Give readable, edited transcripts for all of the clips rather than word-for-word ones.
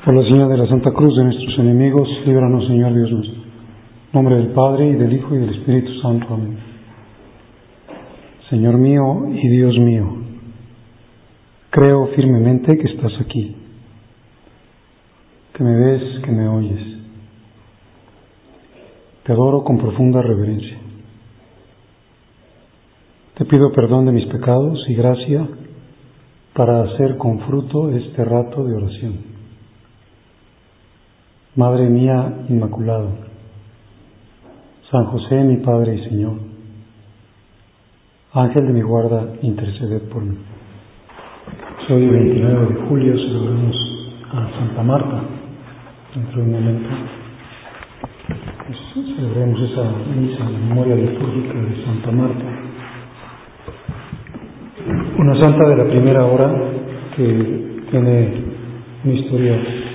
Por la señal de la Santa Cruz de nuestros enemigos, líbranos, Señor Dios nuestro. En nombre del Padre, y del Hijo, y del Espíritu Santo. Amén. Señor mío y Dios mío, creo firmemente que estás aquí, que me ves, que me oyes. Te adoro con profunda reverencia. Te pido perdón de mis pecados y gracia para hacer con fruto este rato de oración. Madre mía Inmaculada, San José, mi Padre y Señor, Ángel de mi guarda, interceded por mí. Hoy, 29 de julio, celebramos a Santa Marta. Dentro de un momento celebremos esa misa, la memoria litúrgica de Santa Marta. Una santa de la primera hora que tiene una historia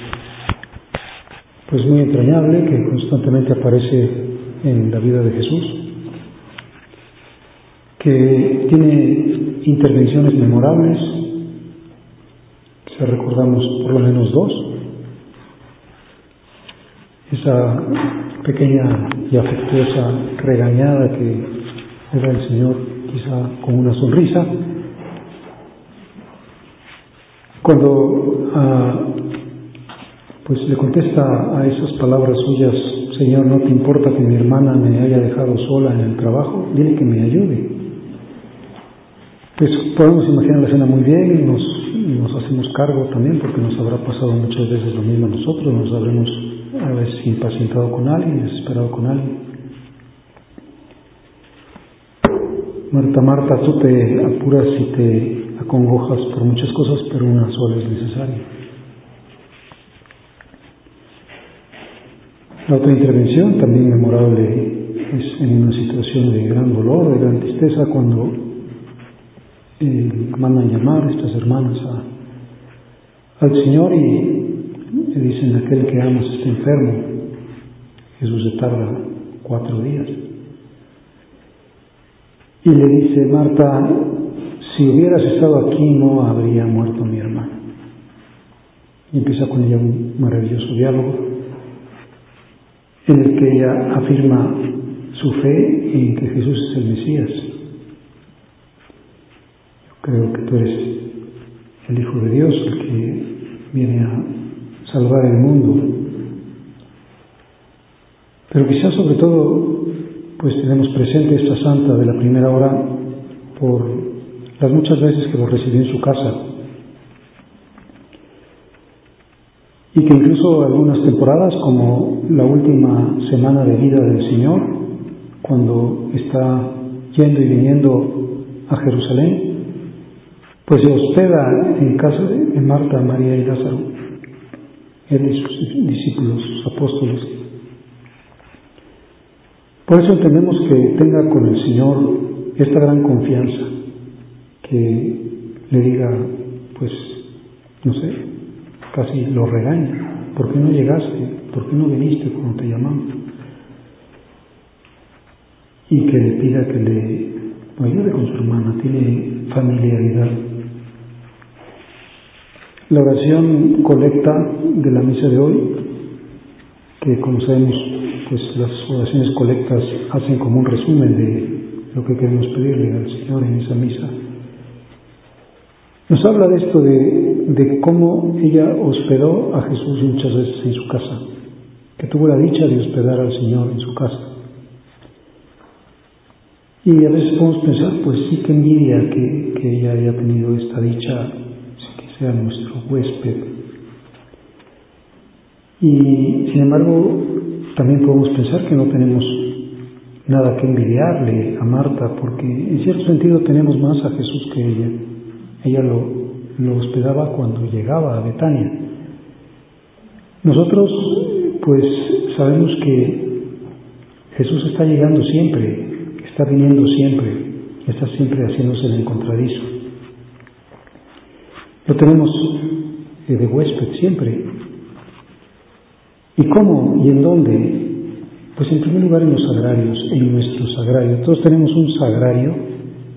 pues muy entrañable, que constantemente aparece en la vida de Jesús, que tiene intervenciones memorables, que recordamos por lo menos dos. Esa pequeña y afectuosa regañada que le da el Señor, quizá con una sonrisa, cuando pues le contesta a esas palabras suyas: Señor, ¿no te importa que mi hermana me haya dejado sola en el trabajo? Dile que me ayude. Pues podemos imaginar la escena muy bien y nos hacemos cargo también, porque nos habrá pasado muchas veces lo mismo a nosotros. Nos habremos a veces impacientado con alguien, desesperado con alguien. Marta, Marta, tú te apuras y te acongojas por muchas cosas, pero una sola es necesaria. La otra intervención, también memorable, es en una situación de gran dolor, de gran tristeza, cuando mandan llamar estas hermanas al Señor y le dicen: aquel que amas está enfermo. Jesús se tarda 4 días. Y le dice: Marta, si hubieras estado aquí no habría muerto mi hermano. Y empieza con ella un maravilloso diálogo en el que ella afirma su fe en que Jesús es el Mesías. Yo creo que tú eres el Hijo de Dios, el que viene a salvar el mundo. Pero quizás sobre todo pues tenemos presente esta santa de la primera hora por las muchas veces que lo recibió en su casa, y que incluso algunas temporadas, como la última semana de vida del Señor, cuando está yendo y viniendo a Jerusalén, pues se hospeda en casa de Marta, María y Lázaro, él y sus discípulos, sus apóstoles. Por eso entendemos que tenga con el Señor esta gran confianza, que le diga, pues, no sé, casi lo regaña: ¿por qué no llegaste? ¿Por qué no viniste cuando te llamamos? Y que le pida que le ayude con su hermana. Tiene familiaridad. La oración colecta de la misa de hoy, que como sabemos, pues las oraciones colectas hacen como un resumen de lo que queremos pedirle al Señor en esa misa, nos habla de esto, de cómo ella hospedó a Jesús muchas veces en su casa, que tuvo la dicha de hospedar al Señor en su casa. Y a veces podemos pensar, pues sí, que envidia que ella haya tenido esta dicha, que sea nuestro huésped. Y sin embargo, también podemos pensar que no tenemos nada que envidiarle a Marta, porque en cierto sentido tenemos más a Jesús que ella. Ella lo hospedaba cuando llegaba a Betania. Nosotros pues sabemos que Jesús está llegando siempre, está viniendo siempre, está siempre haciéndose el encontradizo. Lo tenemos de huésped siempre. ¿Y cómo y en dónde? Pues en primer lugar en los sagrarios, en nuestro sagrario. Todos tenemos un sagrario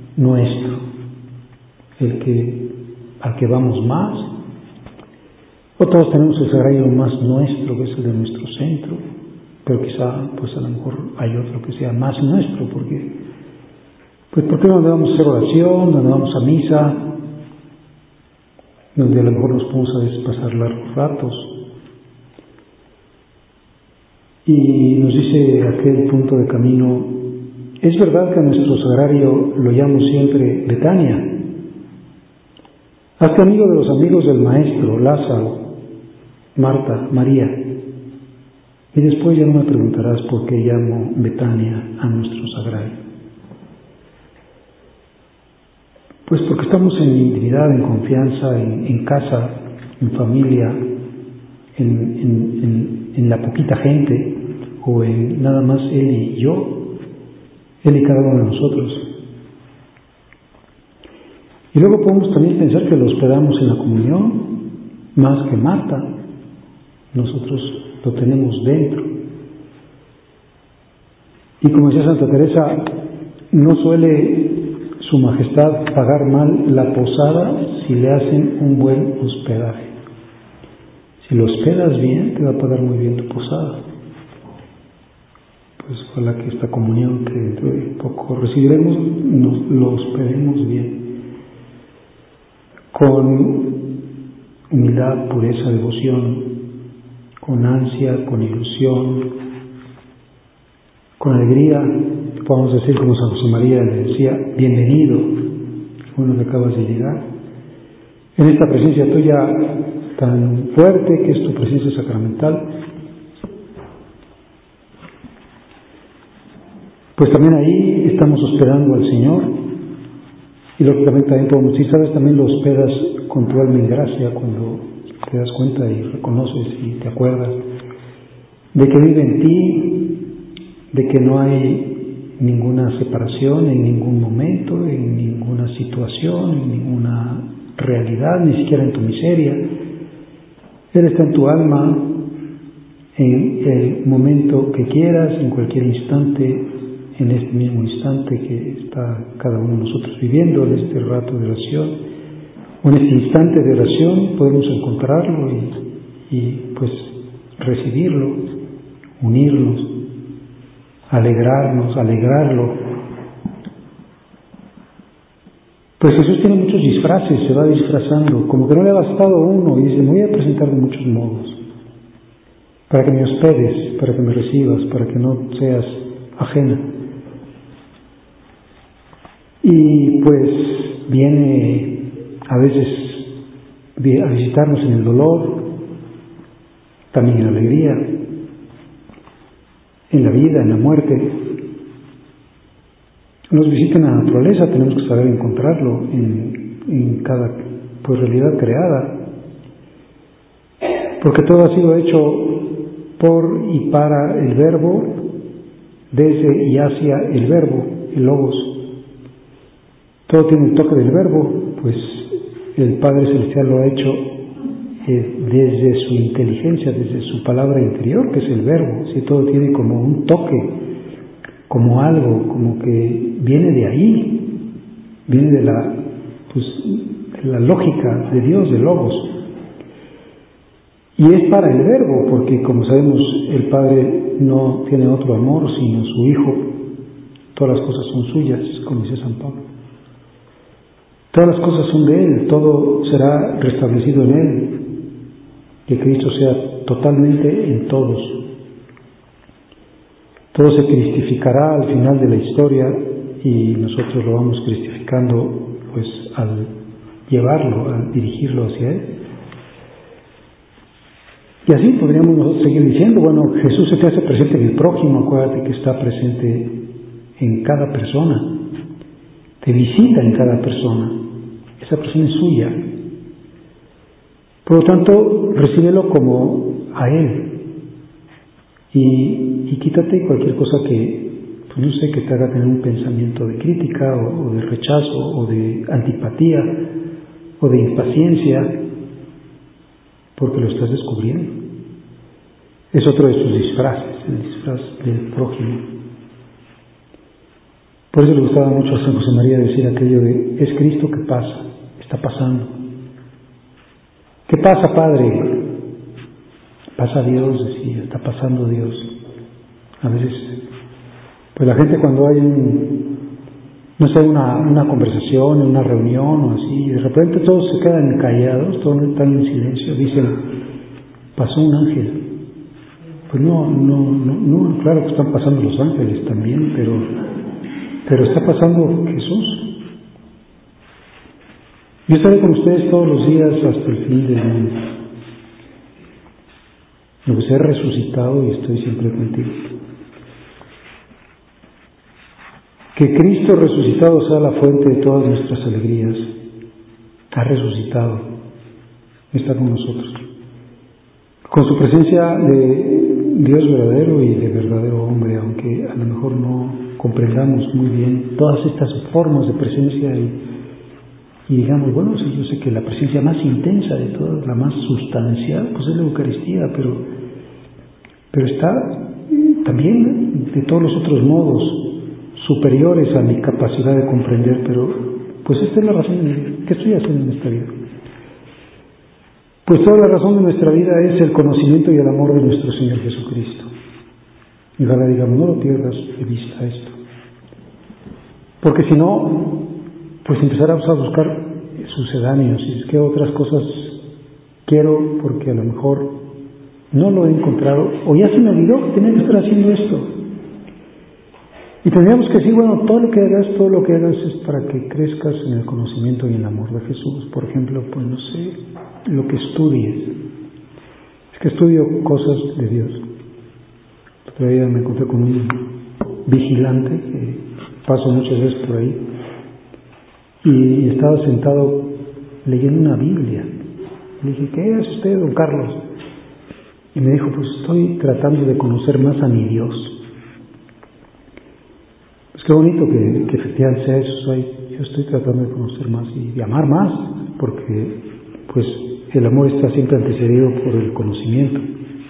nuestro, al que vamos más, O todos tenemos el sagrario más nuestro, que es el de nuestro centro, pero quizá, pues a lo mejor hay otro que sea más nuestro, porque donde vamos a hacer oración, donde vamos a misa, donde a lo mejor nos podemos a veces pasar largos ratos. Y nos dice aquel punto de camino, es verdad que a nuestro sagrario lo llamo siempre Betania. Hazte amigo de los amigos del Maestro, Lázaro, Marta, María. Y después ya no me preguntarás por qué llamo Betania a nuestro sagrario. Pues porque estamos en intimidad, en confianza, en casa, en familia, en la poquita gente, o en nada más Él y yo, Él y cada uno de nosotros. Y luego podemos también pensar que lo hospedamos en la comunión, más que Marta. Nosotros lo tenemos dentro. Y como decía Santa Teresa, no suele Su Majestad pagar mal la posada si le hacen un buen hospedaje. Si lo hospedas bien, te va a pagar muy bien tu posada. Pues ojalá que esta comunión que dentro de poco recibiremos, nos lo hospedemos bien. Con humildad, pureza, devoción, con ansia, con ilusión, con alegría, podemos decir como San José María le decía, bienvenido, bueno que acabas de llegar, en esta presencia tuya tan fuerte que es tu presencia sacramental. Pues también ahí estamos hospedando al Señor, y lógicamente también podemos decir, sabes, también lo hospedas con tu alma en gracia cuando te das cuenta y reconoces y te acuerdas de que vive en ti, de que no hay ninguna separación en ningún momento, en ninguna situación, en ninguna realidad, ni siquiera en tu miseria. Él está en tu alma en el momento que quieras, en cualquier instante, en este mismo instante que está cada uno de nosotros viviendo, en este rato de oración, o en este instante de oración podemos encontrarlo y pues recibirlo, unirnos, alegrarnos, alegrarlo. Pues Jesús tiene muchos disfraces, se va disfrazando, como que no le ha bastado uno, y dice, me voy a presentar de muchos modos, para que me hospedes, para que me recibas, para que no seas ajena. Y pues viene a veces a visitarnos en el dolor, también en la alegría, en la vida, en la muerte. Nos visita en la naturaleza, tenemos que saber encontrarlo en cada pues realidad creada, porque todo ha sido hecho por y para el Verbo, desde y hacia el Verbo, el Logos. Todo tiene el toque del Verbo, pues el Padre Celestial lo ha hecho desde su inteligencia, desde su palabra interior, que es el Verbo. Si todo tiene como un toque, como algo, como que viene de ahí, viene de la lógica de Dios, de Logos. Y es para el Verbo, porque como sabemos, el Padre no tiene otro amor sino su Hijo. Todas las cosas son suyas, como dice San Pablo. Todas las cosas son de Él, todo será restablecido en Él. Que Cristo sea totalmente en todos. Todo se cristificará al final de la historia y nosotros lo vamos cristificando pues al llevarlo, al dirigirlo hacia Él. Y así podríamos nosotros seguir diciendo, bueno, Jesús se te hace presente en el prójimo, acuérdate que está presente en cada persona, te visita en cada persona, esa persona es suya. Por lo tanto, recíbelo como a Él y quítate cualquier cosa que, pues no sé, que te haga tener un pensamiento de crítica o de rechazo o de antipatía o de impaciencia, porque lo estás descubriendo. Es otro de sus disfraces, el disfraz del prójimo. Por eso le gustaba mucho a San José María decir aquello de, es Cristo que pasa, está pasando. ¿Qué pasa, Padre? pasa Dios, decía, está pasando Dios. A veces, pues la gente cuando hay no sé, una conversación, una reunión o así, y de repente todos se quedan callados, todos están en silencio, dicen, pasó un ángel. Pues no, claro que están pasando los ángeles también, pero está pasando Jesús. Yo estaré con ustedes todos los días hasta el fin del mundo. Pues he resucitado y estoy siempre contigo. Que Cristo resucitado sea la fuente de todas nuestras alegrías. Ha resucitado, está con nosotros. Con su presencia de Dios verdadero y de verdadero hombre, aunque a lo mejor no comprendamos muy bien todas estas formas de presencia y digamos, bueno, sí, yo sé que la presencia más intensa de todas, la más sustancial, pues es la Eucaristía, pero está también de todos los otros modos superiores a mi capacidad de comprender, pero pues esta es la razón de mi vida. ¿Qué estoy haciendo en esta vida? Pues toda la razón de nuestra vida es el conocimiento y el amor de nuestro Señor Jesucristo. Y ojalá digamos, no lo pierdas de vista esto. Porque si no, pues empezarás a buscar sucedáneos y es que otras cosas quiero porque a lo mejor no lo he encontrado o ya se me olvidó que tenía que estar haciendo esto. Y tendríamos que decir, bueno, todo lo que hagas es para que crezcas en el conocimiento y en el amor de Jesús. Por ejemplo, pues no sé, lo que estudies. Es que estudio cosas de Dios. Otro día me encontré con un vigilante que paso muchas veces por ahí y estaba sentado leyendo una Biblia. Le dije, ¿qué hace usted, don Carlos? Y me dijo, pues estoy tratando de conocer más a mi Dios. Pues qué bonito que efectivamente sea eso. Yo estoy tratando de conocer más y de amar más, porque pues el amor está siempre antecedido por el conocimiento.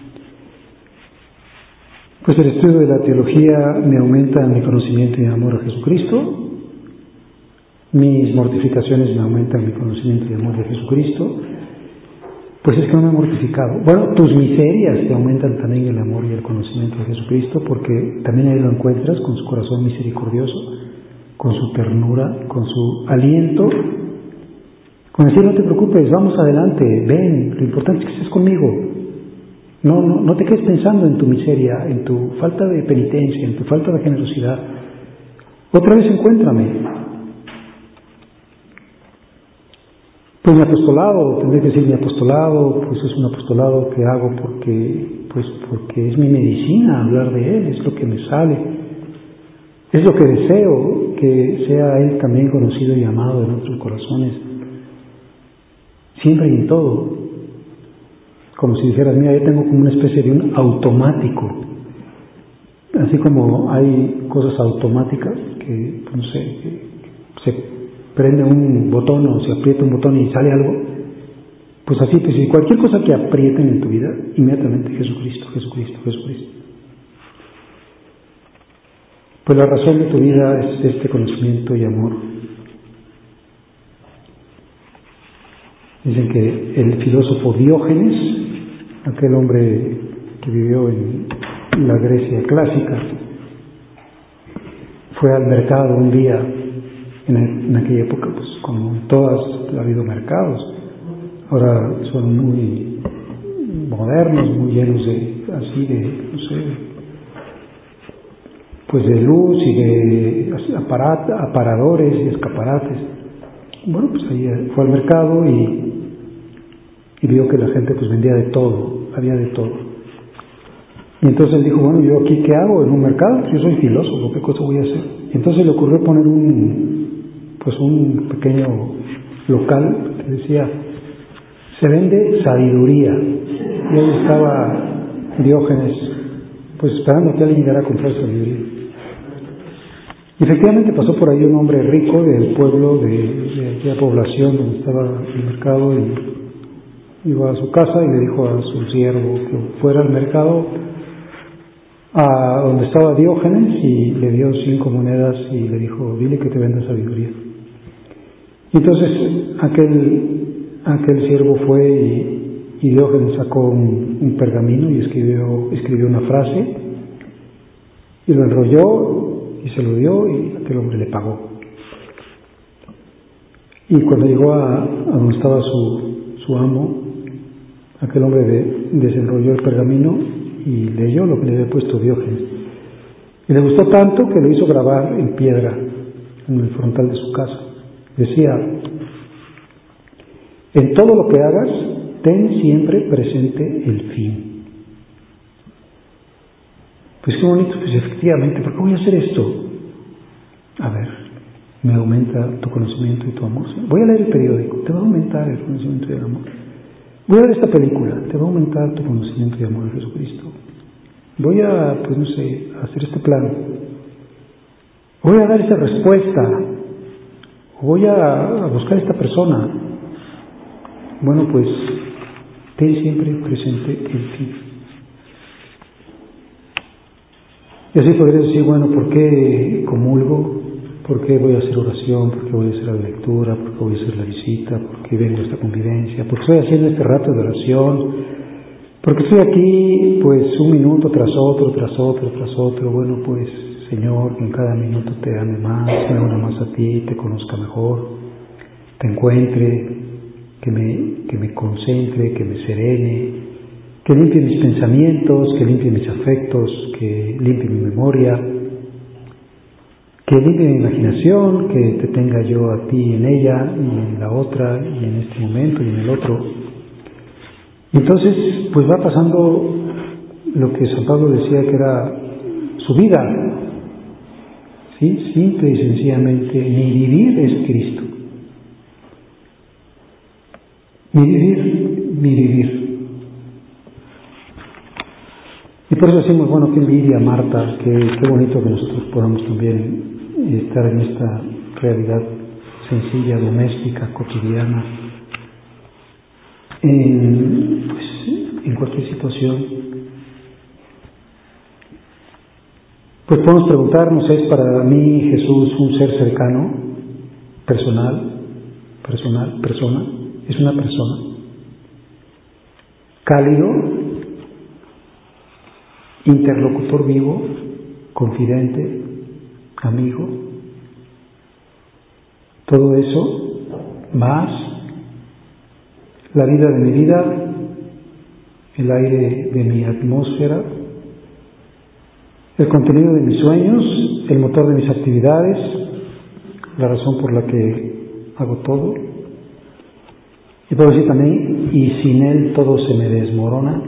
Pues el estudio de la teología me aumenta mi conocimiento y amor a Jesucristo. Mis mortificaciones me aumentan mi conocimiento y amor de Jesucristo. Pues es que no me he mortificado. Bueno, tus miserias te aumentan también el amor y el conocimiento de Jesucristo, porque también ahí lo encuentras con su corazón misericordioso, con su ternura, con su aliento, con decir, no te preocupes, vamos adelante, ven, lo importante es que estés conmigo. No te quedes pensando en tu miseria, en tu falta de penitencia, en tu falta de generosidad. Otra vez encuéntrame. Pues mi apostolado, tendré que decir mi apostolado, pues es un apostolado que hago porque es mi medicina hablar de Él, es lo que me sale, es lo que deseo, que sea Él también conocido y amado en nuestros corazones, siempre y en todo, como si dijeras, mira, yo tengo como una especie de un automático, así como hay cosas automáticas que, no sé, que se prende un botón o se aprieta un botón y sale algo, pues así, pues si cualquier cosa que aprieten en tu vida, inmediatamente Jesucristo. Pues la razón de tu vida es este conocimiento y amor. Dicen que el filósofo Diógenes, aquel hombre que vivió en la Grecia clásica, fue al mercado un día. En aquella época, pues como en todas ha habido mercados, ahora son muy modernos, muy llenos de no sé, pues de luz y de aparadores y escaparates. Bueno, pues ahí fue al mercado y vio que la gente pues vendía de todo, había de todo. Y entonces él dijo, bueno, ¿yo aquí qué hago en un mercado? Yo soy filósofo, ¿qué cosa voy a hacer? Y entonces le ocurrió poner un pequeño local que decía, se vende sabiduría. Y ahí estaba Diógenes, pues esperando que alguien llegara a comprar sabiduría. Y efectivamente pasó por ahí un hombre rico del pueblo, de aquella población donde estaba el mercado, y iba a su casa y le dijo a su siervo que fuera al mercado a donde estaba Diógenes y le dio 5 monedas y le dijo, dile que te venda sabiduría. Y entonces aquel siervo fue y Diógenes sacó un pergamino y escribió una frase y lo enrolló y se lo dio y aquel hombre le pagó. Y cuando llegó a donde estaba su amo, aquel hombre desenrolló el pergamino y leyó lo que le había puesto Diógenes. Y le gustó tanto que lo hizo grabar en piedra en el frontal de su casa. Decía: en todo lo que hagas, ten siempre presente el fin. Pues qué bonito, pues efectivamente, ¿por qué voy a hacer esto? A ver, me aumenta tu conocimiento y tu amor. Voy a leer el periódico, te va a aumentar el conocimiento y el amor. Voy a ver esta película, te va a aumentar tu conocimiento y amor a Jesucristo. Voy a, pues no sé, a hacer este plan. Voy a dar esta respuesta. Voy a buscar a esta persona. Bueno, pues ten siempre presente el fin. Y así podrías decir, bueno, ¿por qué comulgo? ¿Por qué voy a hacer oración? ¿Por qué voy a hacer la lectura? ¿Por qué voy a hacer la visita? ¿Por qué vengo a esta convivencia? ¿Por qué estoy haciendo este rato de oración? ¿Por qué estoy aquí, pues, un minuto tras otro, tras otro, tras otro? Bueno, pues, Señor, que en cada minuto te ame más, me una más a ti, te conozca mejor, te encuentre, que me concentre, que me serene, que limpie mis pensamientos, que limpie mis afectos, que limpie mi memoria, que limpie mi imaginación, que te tenga yo a ti en ella y en la otra y en este momento y en el otro. Y entonces pues va pasando lo que San Pablo decía que era su vida, ¿sí? Simple y sencillamente, mi vivir es Cristo. Mi vivir. Y por eso decimos, bueno, qué envidia, Marta, qué bonito que nosotros podamos también estar en esta realidad sencilla, doméstica, cotidiana, en cualquier situación. Pues podemos preguntarnos, ¿es para mí Jesús un ser cercano, persona? ¿Es una persona? ¿Cálido? ¿Interlocutor vivo? ¿Confidente? ¿Amigo? Todo eso, más la vida de mi vida, el aire de mi atmósfera, el contenido de mis sueños, el motor de mis actividades, la razón por la que hago todo. Y puedo decir también, y sin él todo se me desmorona,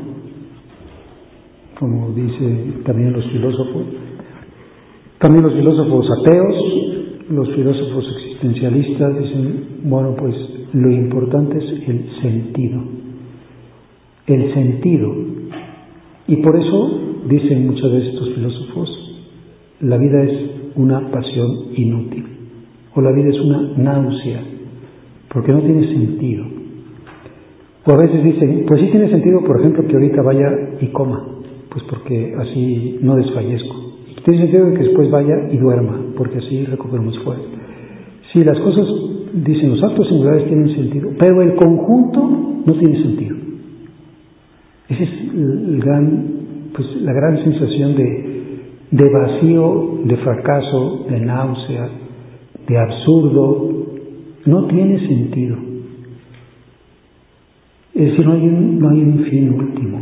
como dicen también los filósofos. También los filósofos ateos, los filósofos existencialistas dicen, bueno, pues lo importante es el sentido. El sentido. Y por eso dicen muchas veces estos filósofos, la vida es una pasión inútil, o la vida es una náusea, porque no tiene sentido. O a veces dicen, pues sí tiene sentido, por ejemplo, que ahorita vaya y coma, pues porque así no desfallezco. Y tiene sentido que después vaya y duerma, porque así recupero mis fuerzas. Sí, las cosas, dicen, los actos singulares tienen sentido, pero el conjunto no tiene sentido. Esa es la gran sensación de vacío, de fracaso, de náusea, de absurdo. No tiene sentido. Es decir, no hay un fin último.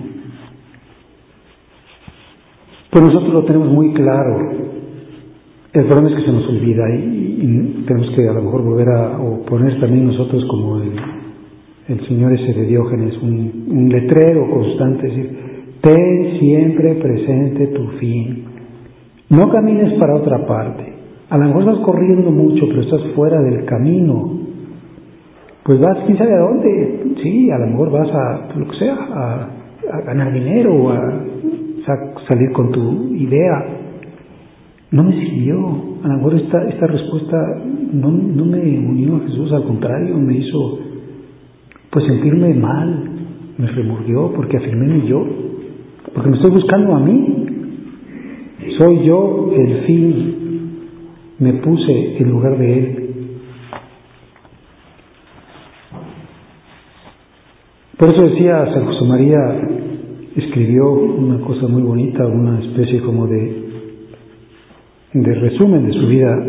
Pues nosotros lo tenemos muy claro. El problema es que se nos olvida y tenemos que a lo mejor volver o poner también nosotros como el señor ese de Diógenes, un letrero constante, es decir, ten siempre presente tu fin. No camines para otra parte. A lo mejor vas corriendo mucho, pero estás fuera del camino. Pues vas, quién sabe a dónde. Sí, a lo mejor vas a lo que sea, a ganar dinero o a salir con tu idea. No me sirvió. A lo mejor esta respuesta no me unió a Jesús, al contrario, me hizo pues sentirme mal, me remordió porque afirmé mi yo, porque me estoy buscando a mí. Soy yo el fin, me puse en lugar de él. Por eso decía, San José María escribió una cosa muy bonita, una especie como de resumen de su vida.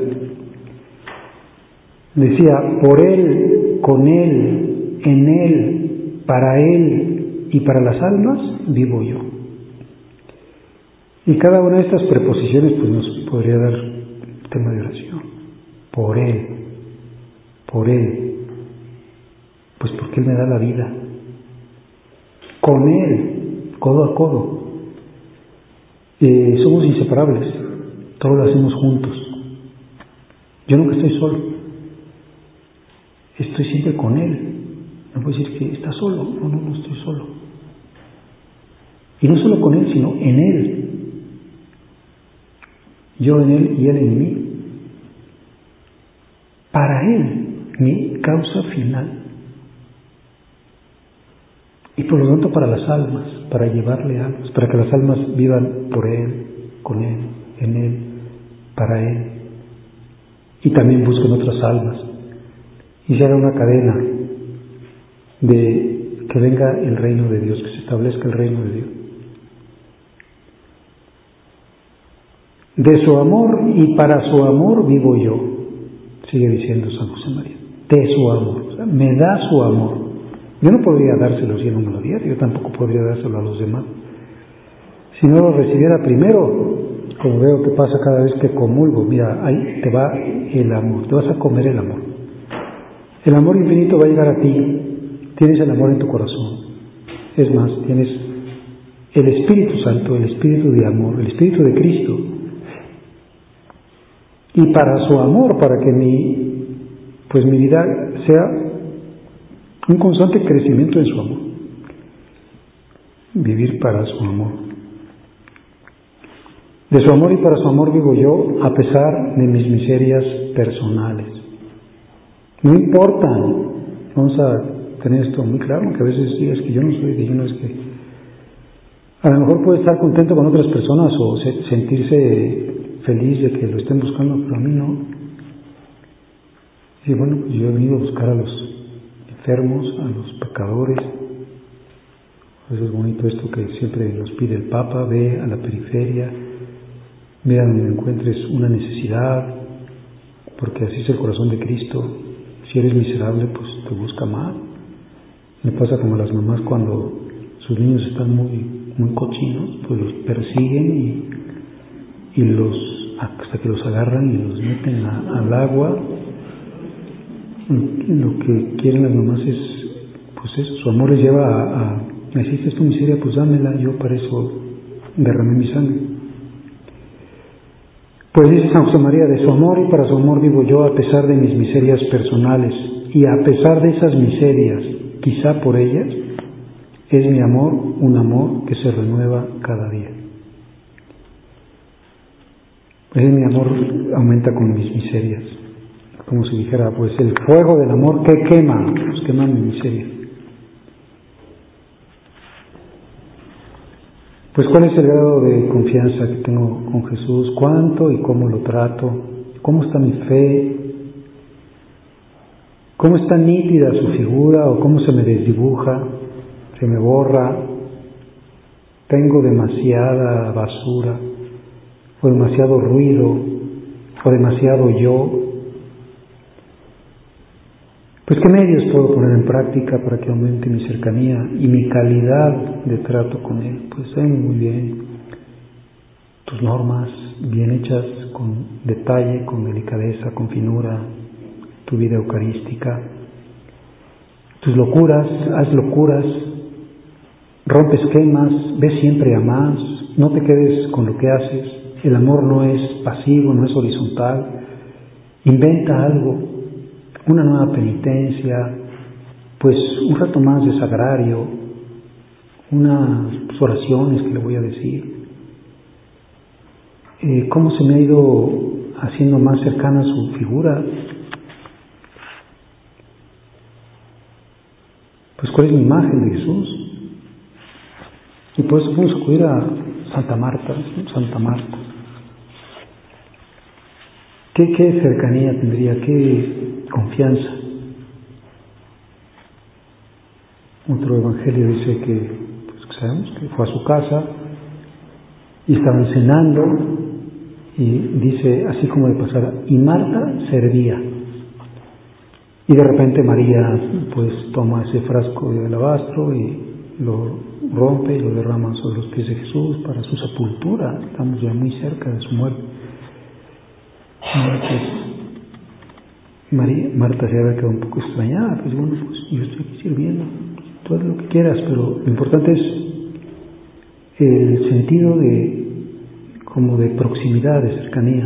Decía: por Él, con Él, en Él, para Él y para las almas vivo yo. Y cada una de estas preposiciones pues nos podría dar tema de oración. Por Él, pues porque Él me da la vida. Con Él, codo a codo. Somos inseparables, todo lo hacemos juntos. Yo nunca estoy solo, estoy siempre con Él. No puedo decir que está solo, no estoy solo. Y no solo con Él, sino en Él. Yo en Él y Él en mí. Para Él, mi causa final. Y por lo tanto para las almas, para llevarle almas, para que las almas vivan por Él, con Él, en Él, para Él. Y también busquen otras almas. Y se haga una cadena de que venga el reino de Dios, que se establezca el reino de Dios. De su amor y para su amor vivo yo, sigue diciendo San José María. De su amor, o sea, me da su amor. Yo no podría dárselo si Él no me lo diera, yo tampoco podría dárselo a los demás. Si no lo recibiera primero, como veo que pasa cada vez que comulgo, mira, ahí te va el amor, te vas a comer el amor. El amor infinito va a llegar a ti, tienes el amor en tu corazón. Es más, tienes el Espíritu Santo, el Espíritu de amor, el Espíritu de Cristo. Y para su amor, para que mi vida sea un constante crecimiento en su amor. Vivir para su amor. De su amor y para su amor vivo yo, a pesar de mis miserias personales. No importan, vamos a tener esto muy claro, que a veces sí, es que yo no soy digno, es que a lo mejor puede estar contento con otras personas o sentirse feliz de que lo estén buscando, pero a mí no. Y bueno, pues yo he venido a buscar a los enfermos, a los pecadores. Eso es bonito esto que siempre nos pide el Papa: ve a la periferia, ve a donde encuentres una necesidad, porque así es el corazón de Cristo. Si eres miserable, pues te busca más. Me pasa como a las mamás cuando sus niños están muy cochinos, pues los persiguen y hasta que los agarran y los meten al agua. Lo que quieren las mamás es, pues eso, su amor les lleva a ¿necesitas tu miseria? Pues dámela, yo para eso derramé mi sangre. Pues dice San José María: de su amor y para su amor vivo yo, a pesar de mis miserias personales, y a pesar de esas miserias, quizá por ellas, es mi amor un amor que se renueva cada día. Pues mi amor aumenta con mis miserias. Como si dijera, pues el fuego del amor que quema, pues quema mi miseria. Pues ¿cuál es el grado de confianza que tengo con Jesús? ¿Cuánto y cómo lo trato? ¿Cómo está mi fe? ¿Cómo está nítida su figura o cómo se me desdibuja? ¿Se me borra? ¿Tengo demasiada basura? ¿O demasiado ruido? ¿O demasiado yo? Pues ¿qué medios puedo poner en práctica para que aumente mi cercanía y mi calidad de trato con Él? Pues muy bien. Tus normas bien hechas, con detalle, con delicadeza, con finura, tu vida eucarística. Tus locuras, haz locuras, rompe esquemas, ve siempre a más, no te quedes con lo que haces. El amor no es pasivo, no es horizontal. Inventa algo. Una nueva penitencia, pues un rato más de sagrario, unas oraciones que le voy a decir. ¿Cómo se me ha ido haciendo más cercana su figura? Pues ¿cuál es mi imagen de Jesús? Y por eso vamos a acudir a Santa Marta. ¿Qué cercanía tendría? ¿Qué confianza? Otro evangelio dice que, pues sabemos que fue a su casa y estaban cenando, y dice así como de pasada, y Marta servía. Y de repente María pues toma ese frasco de alabastro y lo rompe y lo derrama sobre los pies de Jesús para su sepultura. Estamos ya muy cerca de su muerte. Entonces, Marta se había quedado un poco extrañada, pues bueno, pues yo estoy aquí sirviendo, tú haz lo que quieras, pero lo importante es el sentido como de proximidad, de cercanía.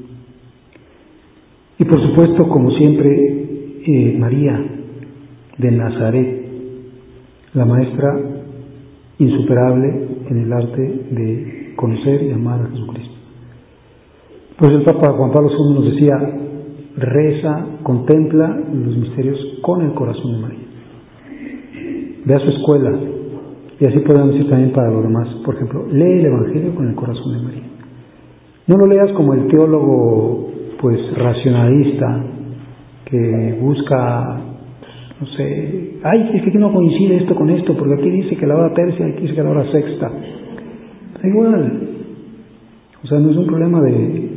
Y por supuesto, como siempre, María de Nazaret, la maestra insuperable en el arte de conocer y amar a Jesucristo. Pues el Papa Juan Pablo II nos decía, reza, contempla los misterios con el corazón de María. Ve a su escuela, y así podemos decir también para los demás. Por ejemplo, lee el Evangelio con el corazón de María. No lo leas como el teólogo pues racionalista que busca, no sé, ay, es que aquí no coincide esto con esto, porque aquí dice que la hora tercia, aquí dice que la hora sexta. Da igual. O sea, no es un problema de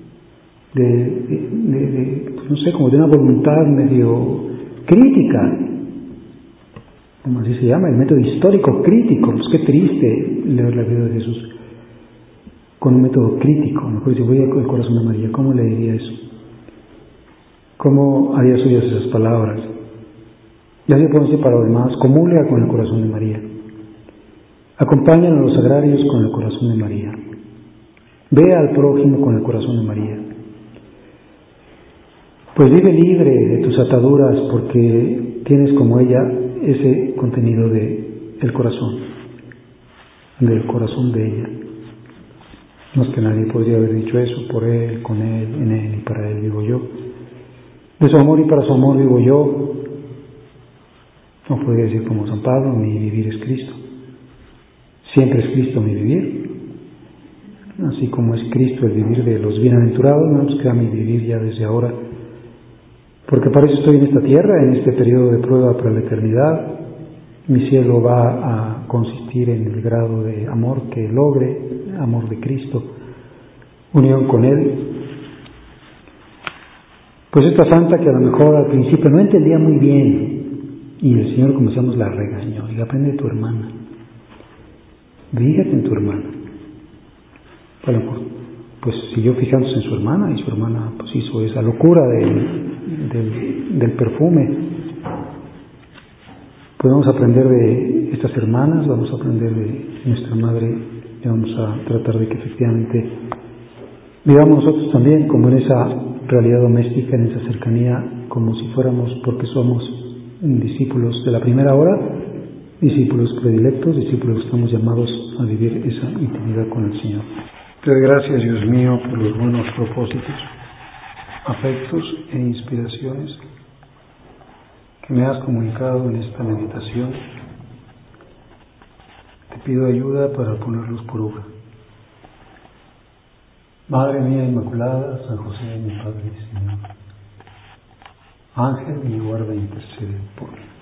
pues no sé, como de una voluntad medio crítica, como así se llama, el método histórico crítico. Pues qué triste leer la vida de Jesús con un método crítico. Mejor si voy al corazón de María, ¿cómo le diría eso? ¿Cómo haría suyas esas palabras? Y así podemos decir para los demás, comulga con el corazón de María. Acompáñalo a los agrarios con el corazón de María. Ve al prójimo con el corazón de María. Pues vive libre de tus ataduras porque tienes como ella ese contenido del corazón de ella. No es que nadie podría haber dicho eso, por él, con él, en él y para él vivo yo. De su amor y para su amor vivo yo. No podría decir como San Pablo, mi vivir es Cristo. Siempre es Cristo mi vivir. Así como es Cristo el vivir de los bienaventurados, no nos queda mi vivir ya desde ahora. Porque para eso estoy en esta tierra, en este periodo de prueba para la eternidad. Mi cielo va a consistir en el grado de amor que logre, amor de Cristo, unión con Él. Pues esta santa que a lo mejor al principio no entendía muy bien, y el Señor, como decíamos, la regañó, y aprende de tu hermana, fíjate en tu hermana. Bueno, pues siguió fijándose en su hermana, y su hermana pues hizo esa locura del perfume. Pues vamos a aprender de estas hermanas, vamos a aprender de nuestra madre, y vamos a tratar de que efectivamente vivamos nosotros también como en esa realidad doméstica, en esa cercanía, como si fuéramos, porque somos discípulos de la primera hora, discípulos predilectos, discípulos que estamos llamados a vivir esa intimidad con el Señor. Te doy gracias, Dios mío, por los buenos propósitos, afectos e inspiraciones que me has comunicado en esta meditación. Te pido ayuda para ponerlos por obra. Madre mía Inmaculada, San José, mi Padre y Señor, Ángel de mi guarda, intercede por mí.